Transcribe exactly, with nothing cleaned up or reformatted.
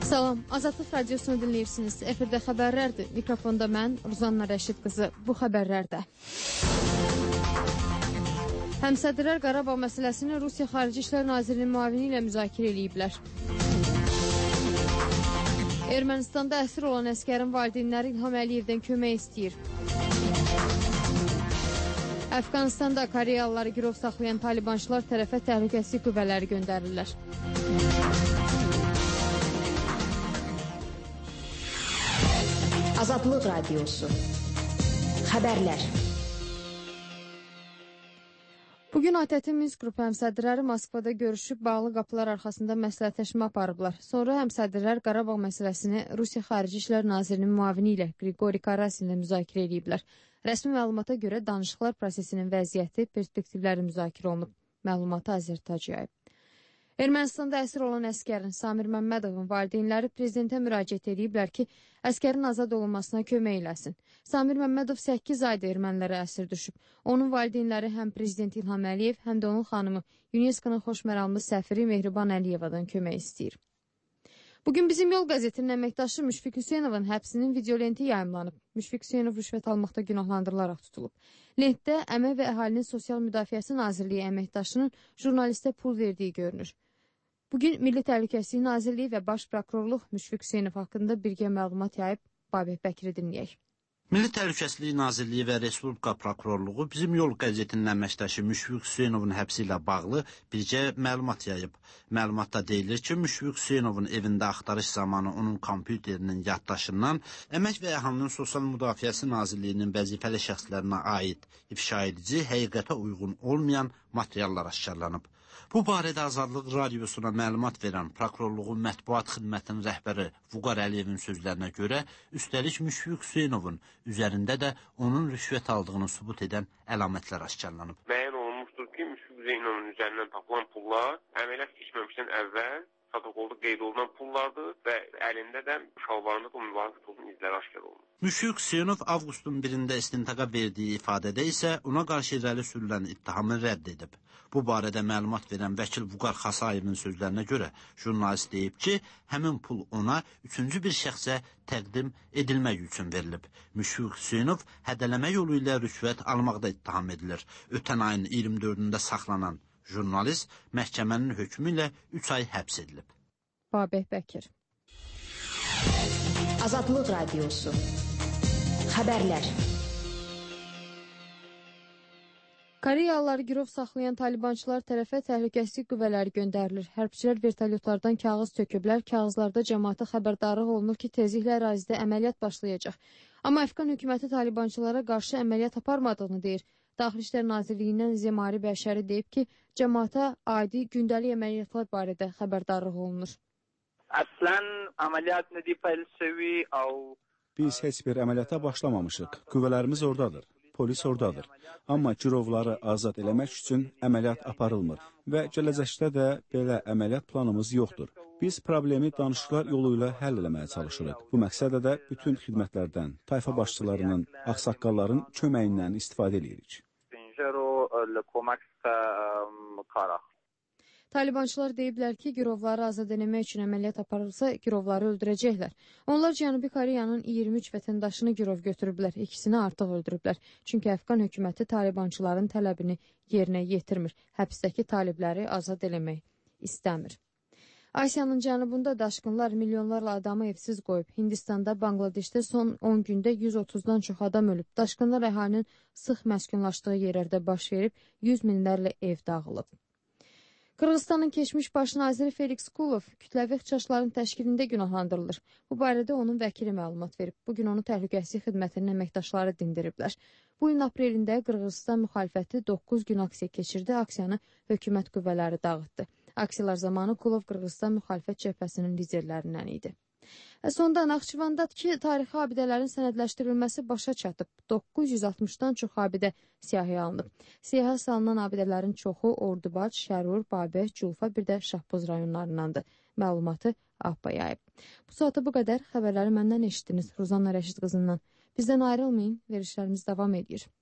Salam, Azadlıq Radiosunu dinləyirsiniz. Efirdə xəbərlərdir. Mikrofonda mən, Ruzanna Rəşid qızı. Bu xəbərlərdə. Həmsədrlər Qarabağ məsələsini Rusiya Xarici İşlər Nazirinin müavini ilə müzakirə ediblər. Ermənistanda əsir olan əskərin valideynləri İlham Əliyevdən kömək istəyir. Əfqanistanda Koreyalıları girov saxlayan talibançılar tərəfə təhlükəsizlik qüvvələri göndərirlər. Azadlıq Radiosu. Xəbərlər. Bugün A T T Minsk qrupu həmsədrləri Moskvada görüşüb bağlı qapılar arxasında məsləhətləşmə aparıblar. Sonra həmsədrlər Qarabağ məsələsini Rusiya Xarici İşlər Nazirinin müavini ilə Qriqori Karasin ilə müzakirə ediblər. Rəsmi məlumata görə danışıqlar prosesinin vəziyyəti, perspektivləri müzakirə olunub. Məlumatı Azərtac yayıb. Ermənistanda əsir olan əskərin Samir Məmmədovun valideynləri prezidentə müraciət ediblər ki, əskərin azad olunmasına kömək eləsin. Samir Məmmədov səkkiz ayda ermənilərə əsir düşüb. Onun valideynləri həm prezident İlham Əliyev, həm də onun xanımı UNESCO-nun xoşməramlı səfiri Mehriban Əliyevadan kömək istəyir. Bugün Bizim Yol qəzetinin əməkdaşı Müşfiq Hüseynovun həbsinin videolenti yayımlanıb. Müşfiq Hüseynov rüşvət almaqda günahlandırılaraq tutulub. Lentdə Əmək və Əhalinin Sosial Müdafiəsi Nazirliyi əməkdaşının jurnalistə pul verdiyi görünür. Bugün Milli Təhlükəsizlik Nazirliyi və Baş Prokurorluq Müşfiq Hüseynov haqqında birgə məlumat yayıb. Babək Bəkiri dinləyək. Milli Təhlükəsizlik Nazirliyi və Respublika Prokurorluğu Bizim Yol qəzetinin əməkdaşı Müşfiq Hüseynovun həbsi ilə bağlı bircə məlumat yayıb. Məlumatda deyilir ki, Müşfiq Hüseynovun evində axtarış zamanı onun kompüterinin yaddaşından Əmək və Əhalinin Sosial Müdafiəsi Nazirliyinin vəzifəli şəxslərinə aid ifşa edici, həqiqətə uyğun olmayan materiallar aşkarlanıb. Bu barədə Azadlıq Radiosuna məlumat verən Prokurorluğun mətbuat xidmətinin rəhbəri Vüqar Əliyevin sözlərinə görə, üstəlik Müşfiq Hüseynovun üzərində də onun rüşvət aldığını sübut edən əlamətlər aşkarlanıb. Müəyyən olunmuşdur ki, Müşfiq Hüseynovun üzərindən tapılan pullar əməliyyat keçməmişdən əvvəl protokolda qeyd olunan pullardır və əlində də şalvarında da müvafiq pulun izləri aşkar olunur. Müşfiq Hüseynov avqustun birində istintaqa verdiyi ifadədə isə ona qarşı irəli sürülən ittihamı rədd edib. Bu barədə məlumat verən vəkil Vüqar Xasayevin sözlərinə görə jurnalist deyib ki, həmin pul ona üçüncü bir şəxsə təqdim edilmək üçün verilib. Müşfiq Hüseynov hədələmə yolu ilə rüşvət almaqda ittiham edilir. Ötən ayın iyirmi dördündə saxlanan jurnalist məhkəmənin hökmü ilə üç ay həbs edilib. Babək Bəkir. Azadlıq Radiosu. Xəbərlər. Koreyalıları girov saxlayan talibançılar tərəfə təhlükəsizlik qüvvələri göndərilir. Hərbçilər vertolyotlardan kağız töküblər. Kağızlarda cəmaata xəbərdarlıq olunur ki, tezliklə ərazidə əməliyyat başlayacaq. Amma Əfqan hökuməti talibançılara qarşı əməliyyat aparmadığını deyir. Daxili İşlər Nazirliyindən Zemari Bəşəri deyib ki, cəmaata adi gündəlik əməliyyatlar barədə xəbərdarlıq olunur. Əslən əməliyyat nədi paylaşıvi au Biz heç bir əməliyyata başlamamışıq. Qüvvələrimiz oradadır, polis oradadır. Amma girovları azad eləmək üçün əməliyyat aparılmır və gələcəkdə də belə əməliyyat planımız yoxdur. Biz problemi danışıqlar yolu ilə həll eləməyə çalışırıq. Bu məqsədlə də bütün xidmətlərdən, tayfa başçılarının, ağsaqqalların köməyindən istifadə edirik. Talibançılar deyiblər ki, girovları azad etmək üçün əməliyyat aparılsa, girovları öldürəcəklər. Onlar Cənubi Koreyanın iyirmi üç vətəndaşını girov götürüblər, ikisini artıq öldürüblər. Çünki Əfqan hökuməti talibançıların tələbini yerinə yetirmir. Həbsdəki talibləri azad etmək istəmir. Asiyanın cənubunda daşqınlar milyonlarla adamı evsiz qoyub. Hindistanda, Bangladeşdə son on gündə yüz otuzdan çox adam ölüb. Daşqınlar əhalinin sıx məskunlaşdığı yerlərdə baş verib, yüz minlərlə ev dağılıb. Qırğızstanın keçmiş baş naziri Felix Kulov kütləvi ixtişaşların təşkilində günahlandırılır. Bu barədə onun vəkili məlumat verib. Bugün onu təhlükəsizlik xidmətinin əməkdaşları dindiriblər. Bu ilin aprelində Qırğızstan müxalifəti doqquz gün aksiya keçirdi. Aksiyanı hökumət qüvvələri dağıtdı. Aksiyalar zamanı Kulov Qırğızstan müxalifət cəbhəsinin liderlərindən idi. Və sonda Naxçıvandakı tarixi abidələrin sənədləşdirilməsi başa çatıb. doqquz yüz altmışdan çox abidə siyahıya alınıb. Siyahıya salınan abidələrin çoxu Ordubaş, Şərur, Babək, Culfa, bir də Şahboz rayonlarındandır. Məlumatı APPA yayıb. Bu saata bu qədər. Xəbərləri məndən eşitdiniz. Ruzanna Rəşid qızından. Bizdən ayrılmayın. Verişlərimiz davam edir.